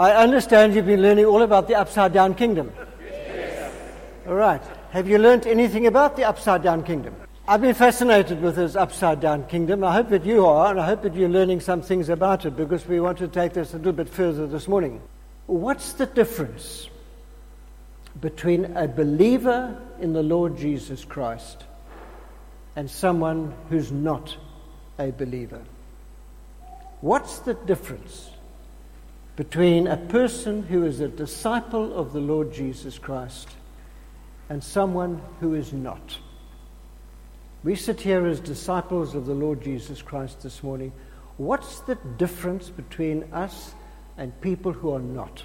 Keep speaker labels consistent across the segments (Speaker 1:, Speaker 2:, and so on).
Speaker 1: I understand you've been learning all about the upside-down kingdom.
Speaker 2: Yes.
Speaker 1: All right. Have you learned anything about the upside-down kingdom? I've been fascinated with this upside-down kingdom. I hope that you are, and I hope that you're learning some things about it, because we want to take this a little bit further this morning. What's the difference between a believer in the Lord Jesus Christ and someone who's not a believer? What's the difference between a person who is a disciple of the Lord Jesus Christ and someone who is not? We sit here as disciples of the Lord Jesus Christ this morning. What's the difference between us and people who are not?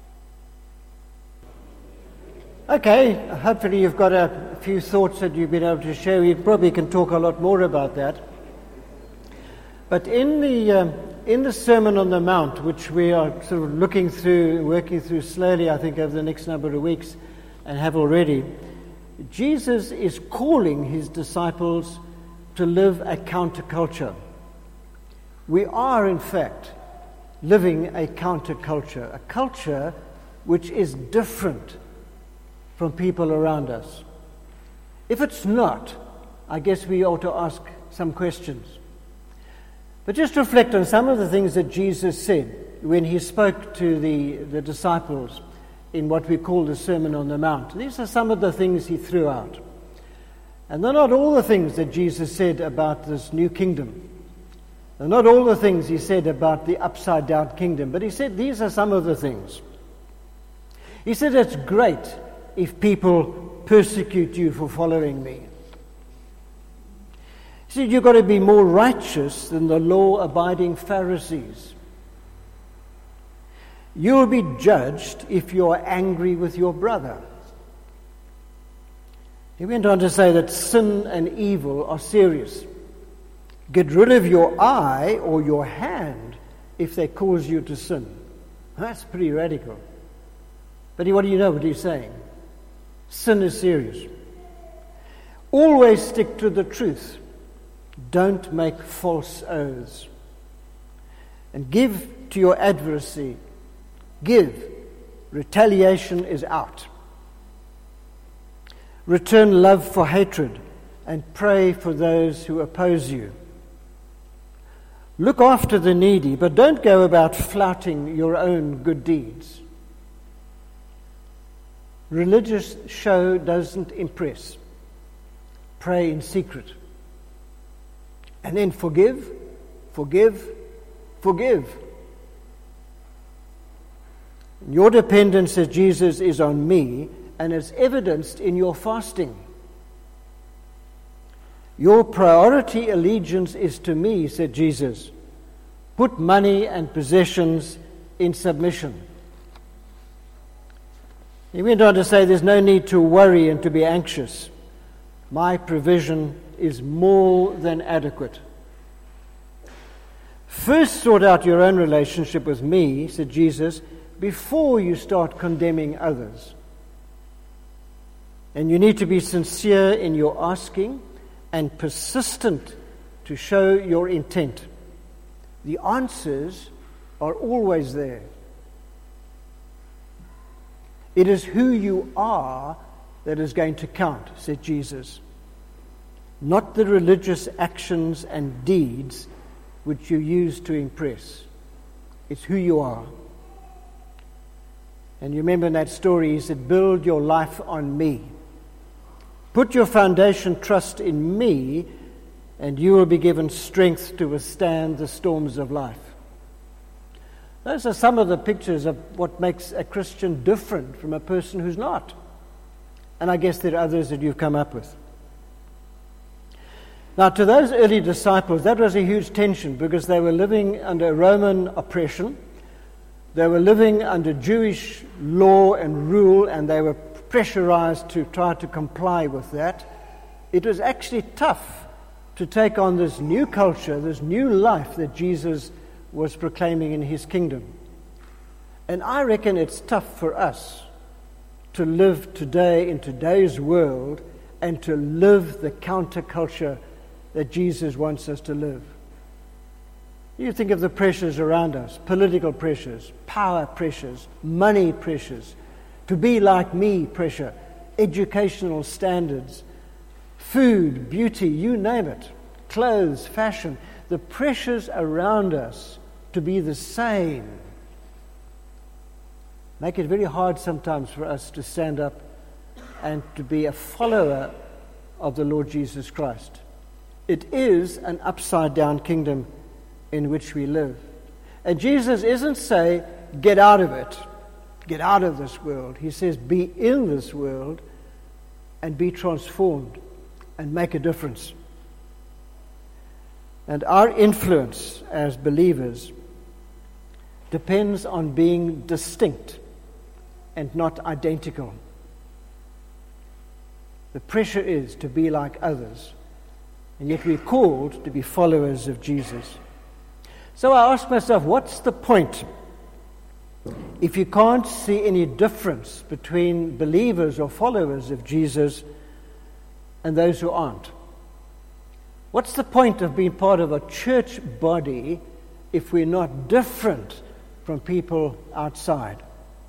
Speaker 1: Okay, hopefully you've got a few thoughts that you've been able to share. We probably can talk a lot more about that. But in the Sermon on the Mount, which we are sort of looking through, working through slowly, I think, over the next number of weeks, and have already, Jesus is calling his disciples to live a counterculture. We are, in fact, living a counterculture, a culture which is different from people around us. If it's not, I guess we ought to ask some questions. But just reflect on some of the things that Jesus said when he spoke to the disciples in what we call the Sermon on the Mount. These are some of the things he threw out. And they're not all the things that Jesus said about this new kingdom. They're not all the things he said about the upside-down kingdom. But he said these are some of the things. He said it's great if people persecute you for following me. He said you've got to be more righteous than the law-abiding Pharisees. You'll be judged if you're angry with your brother. He went on to say that sin and evil are serious. Get rid of your eye or your hand if they cause you to sin. That's pretty radical. But what do you know what he's saying? Sin is serious. Always stick to the truth. Don't make false oaths. And give to your adversary. Give. Retaliation is out. Return love for hatred and pray for those who oppose you. Look after the needy, but don't go about flouting your own good deeds. Religious show doesn't impress. Pray in secret. And then forgive, forgive, forgive. Your dependence, says Jesus, is on me, and it's evidenced in your fasting. Your priority allegiance is to me, said Jesus. Put money and possessions in submission. He went on to say there's no need to worry and to be anxious. My provision is more than adequate. First sort out your own relationship with me, said Jesus, before you start condemning others. And you need to be sincere in your asking and persistent to show your intent. The answers are always there. It is who you are that is going to count, said Jesus. Not the religious actions and deeds which you use to impress. It's who you are. And you remember in that story, he said, build your life on me. Put your foundation trust in me, and you will be given strength to withstand the storms of life. Those are some of the pictures of what makes a Christian different from a person who's not. And I guess there are others that you've come up with. Now, to those early disciples, that was a huge tension because they were living under Roman oppression. They were living under Jewish law and rule, and they were pressurized to try to comply with that. It was actually tough to take on this new culture, this new life that Jesus was proclaiming in his kingdom. And I reckon it's tough for us to live today in today's world and to live the counterculture that Jesus wants us to live. You think of the pressures around us, political pressures, power pressures, money pressures, to be like me pressure, educational standards, food, beauty, you name it, clothes, fashion, the pressures around us to be the same make it very hard sometimes for us to stand up and to be a follower of the Lord Jesus Christ. It is an upside-down kingdom in which we live. And Jesus isn't saying, get out of it, get out of this world. He says, be in this world and be transformed and make a difference. And our influence as believers depends on being distinct and not identical. The pressure is to be like others, and yet we're called to be followers of Jesus. So I ask myself, what's the point if you can't see any difference between believers or followers of Jesus and those who aren't? What's the point of being part of a church body if we're not different from people outside?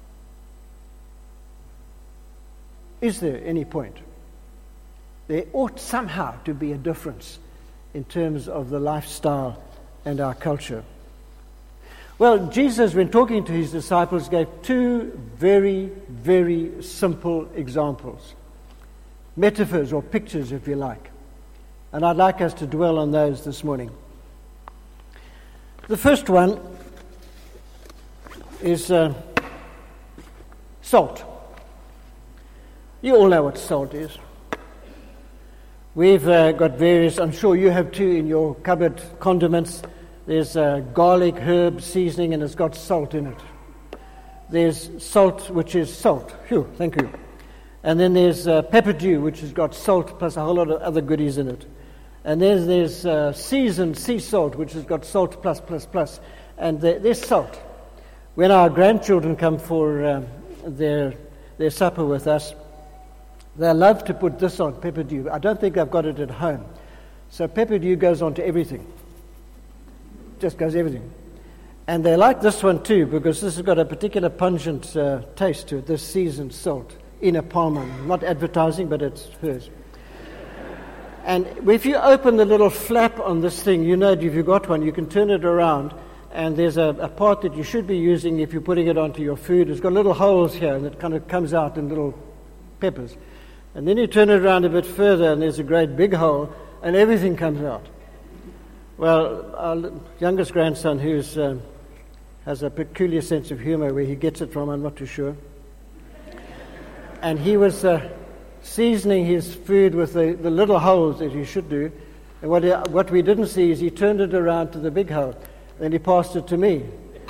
Speaker 1: Is there any point? There ought somehow to be a difference in terms of the lifestyle and our culture. Well, Jesus, when talking to his disciples, gave two very, very simple examples. Metaphors or pictures, if you like. And I'd like us to dwell on those this morning. The first one is salt. You all know what salt is. We've got various, I'm sure you have too, in your cupboard, condiments. There's garlic, herb, seasoning, and it's got salt in it. There's salt, which is salt. Phew, thank you. And then there's pepper dew, which has got salt plus a whole lot of other goodies in it. And then there's seasoned sea salt, which has got salt plus. And there's salt. When our grandchildren come for their supper with us, they love to put this on, pepper dew. I don't think I've got it at home. So pepper dew goes on to everything. Just goes everything. And they like this one too, because this has got a particular pungent taste to it, this seasoned salt. Ina Palmer, not advertising, but it's hers. And if you open the little flap on this thing, you know, if you've got one, you can turn it around, and there's a part that you should be using if you're putting it onto your food. It's got little holes here, and it kind of comes out in little peppers. And then you turn it around a bit further, and there's a great big hole, and everything comes out. Well, our youngest grandson, who has a peculiar sense of humor, where he gets it from, I'm not too sure. And he was seasoning his food with the little holes that he should do. And what we didn't see is he turned it around to the big hole. Then he passed it to me.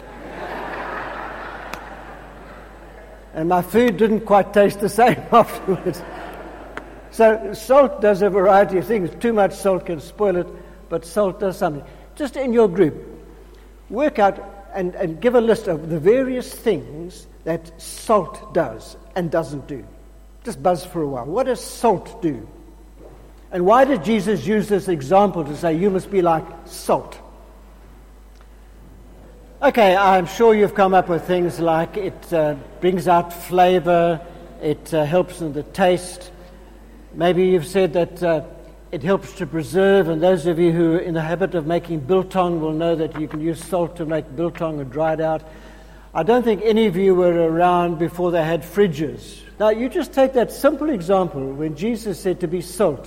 Speaker 1: And my food didn't quite taste the same afterwards. So salt does a variety of things. Too much salt can spoil it, but salt does something. Just in your group, work out and give a list of the various things that salt does and doesn't do. Just buzz for a while. What does salt do? And why did Jesus use this example to say you must be like salt? Okay, I'm sure you've come up with things like it brings out flavor, it helps in the taste. Maybe you've said that it helps to preserve, and those of you who are in the habit of making biltong will know that you can use salt to make biltong or dried out. I don't think any of you were around before they had fridges. Now, you just take that simple example when Jesus said to be salt.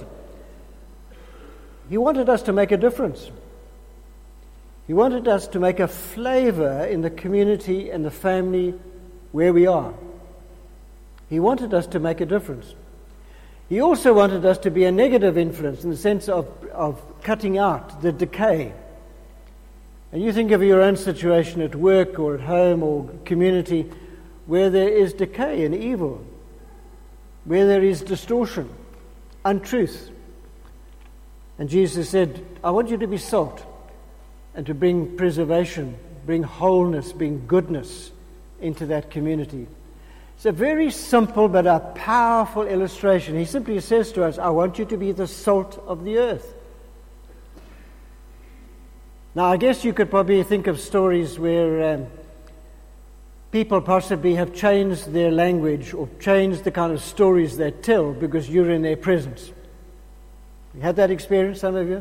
Speaker 1: He wanted us to make a difference. He wanted us to make a flavor in the community and the family where we are. He wanted us to make a difference. He also wanted us to be a negative influence in the sense of cutting out the decay. And you think of your own situation at work or at home or community where there is decay and evil, where there is distortion, untruth. And Jesus said, I want you to be salt and to bring preservation, bring wholeness, bring goodness into that community. It's a very simple but a powerful illustration. He simply says to us, I want you to be the salt of the earth. Now, I guess you could probably think of stories where people possibly have changed their language or changed the kind of stories they tell because you're in their presence. You had that experience, some of you?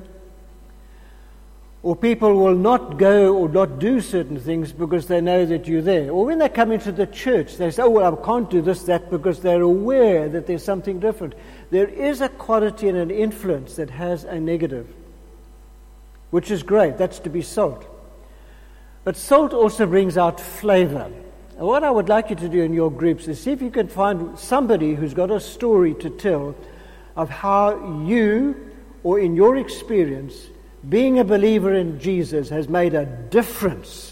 Speaker 1: Or people will not go or not do certain things because they know that you're there. Or when they come into the church, they say, oh, well, I can't do this, that, because they're aware that there's something different. There is a quality and an influence that has a negative, which is great. That's to be salt. But salt also brings out flavor. And what I would like you to do in your groups is see if you can find somebody who's got a story to tell of how you, or in your experience, being a believer in Jesus has made a difference,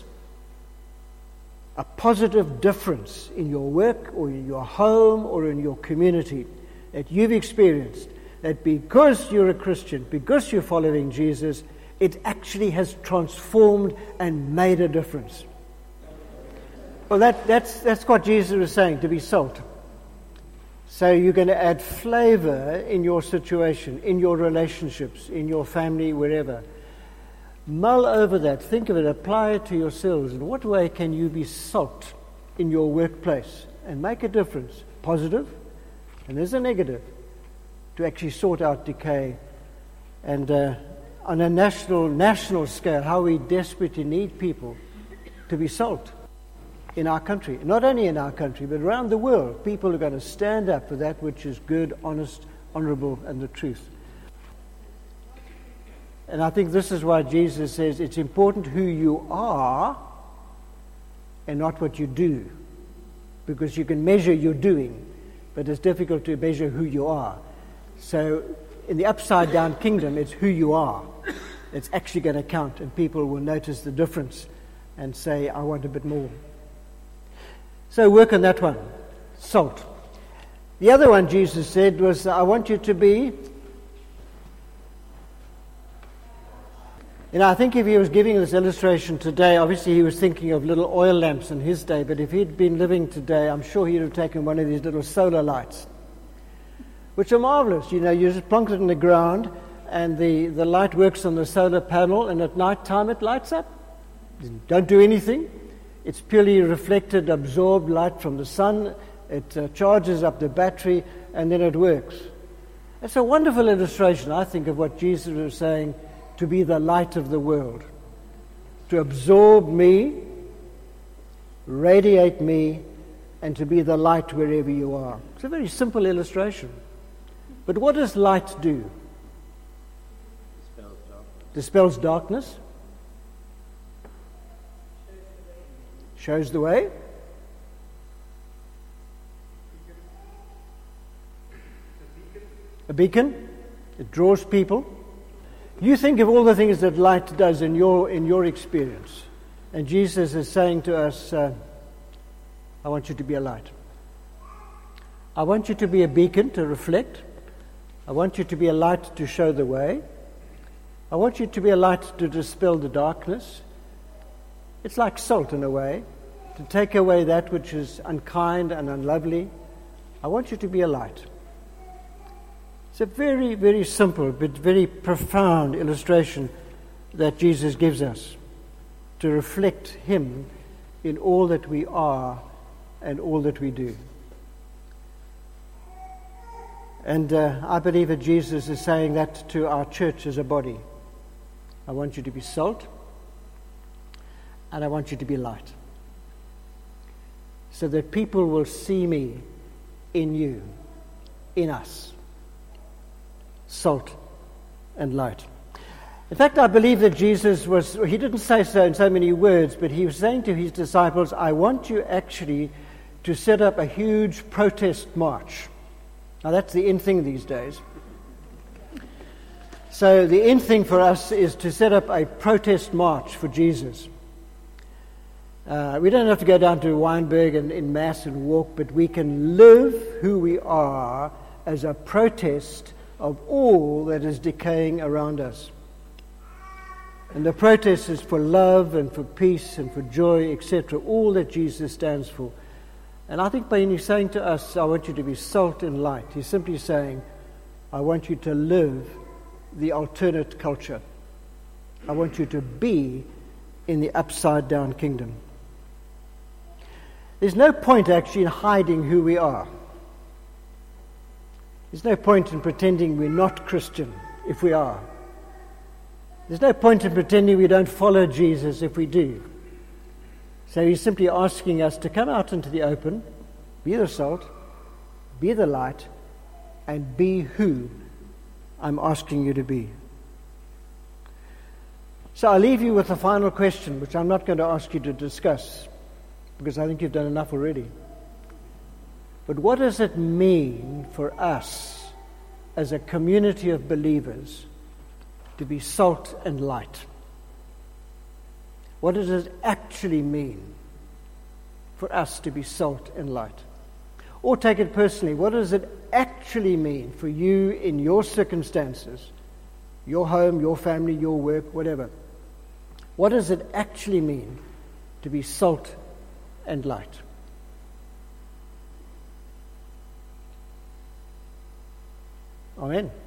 Speaker 1: a positive difference in your work or in your home or in your community that you've experienced, that because you're a Christian, because you're following Jesus, it actually has transformed and made a difference. Well, that's what Jesus was saying, to be salt. So you're going to add flavor in your situation, in your relationships, in your family, wherever. Mull over that, think of it, apply it to yourselves. In what way can you be salt in your workplace and make a difference? Positive, and there's a negative, to actually sort out decay. And on a national scale, how we desperately need people to be salt in our country. Not only in our country, but around the world. People are going to stand up for that which is good, honest, honorable, and the truth. And I think this is why Jesus says it's important who you are and not what you do. Because you can measure your doing, but it's difficult to measure who you are. So in the upside-down kingdom, it's who you are. It's actually going to count, and people will notice the difference and say, I want a bit more. So work on that one, salt. The other one Jesus said was, I want you to be... I think if he was giving this illustration today, obviously he was thinking of little oil lamps in his day, but if he'd been living today, I'm sure he'd have taken one of these little solar lights, which are marvelous. You just plonk it in the ground, and the light works on the solar panel, and at night time it lights up. Don't do anything. It's purely reflected, absorbed light from the sun. It charges up the battery, and then it works. It's a wonderful illustration, I think, of what Jesus was saying, to be the light of the world, to absorb me, radiate me, and to be the light wherever you are. It's a very simple illustration. But what does light do? Dispels darkness. Shows the way. A beacon. It draws people. You think of all the things that light does in your experience. And Jesus is saying to us, I want you to be a light. I want you to be a beacon to reflect. I want you to be a light to show the way. I want you to be a light to dispel the darkness. It's like salt in a way, to take away that which is unkind and unlovely. I want you to be a light. It's a very, very simple but very profound illustration that Jesus gives us to reflect him in all that we are and all that we do. And I believe that Jesus is saying that to our church as a body. I want you to be salt, and I want you to be light, so that people will see me in you, in us. Salt and light. In fact, I believe that Jesus he didn't say so in so many words, but he was saying to his disciples, I want you actually to set up a huge protest march. Now that's the in thing these days. So the in thing for us is to set up a protest march for Jesus. We don't have to go down to Weinberg and in mass and walk, but we can live who we are as a protest of all that is decaying around us. And the protest is for love and for peace and for joy, etc., all that Jesus stands for. And I think when he's saying to us, I want you to be salt and light, he's simply saying, I want you to live the alternate culture. I want you to be in the upside down kingdom. There's no point actually in hiding who we are. There's no point in pretending we're not Christian if we are. There's no point in pretending we don't follow Jesus if we do. So he's simply asking us to come out into the open, be the salt, be the light, and be who I'm asking you to be. So I'll leave you with a final question, which I'm not going to ask you to discuss, because I think you've done enough already. But what does it mean for us as a community of believers to be salt and light? What does it actually mean for us to be salt and light? Or take it personally, what does it actually mean for you in your circumstances, your home, your family, your work, whatever? What does it actually mean to be salt and light? Amen.